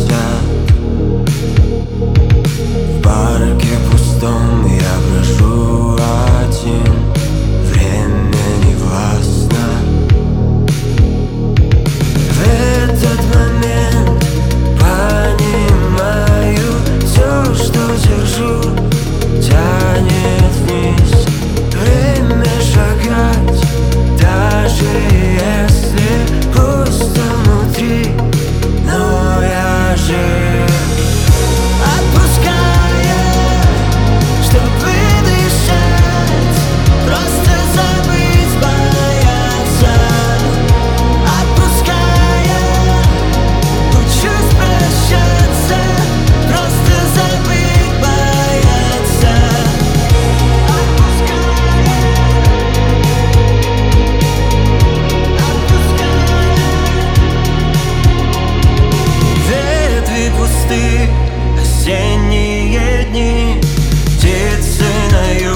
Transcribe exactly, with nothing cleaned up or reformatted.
гласят. В парке пустом я брожу один, время не властно. В этот момент понимаю, все, что держу, тянет вниз. Время шагать, даже если пусто внутри, но я же отпускаю, чтобы дышать, просто забыть бояться. Отпускаю, учусь прощаться, просто забыть бояться. Ветви пусты, осенние дни, птицы на юге.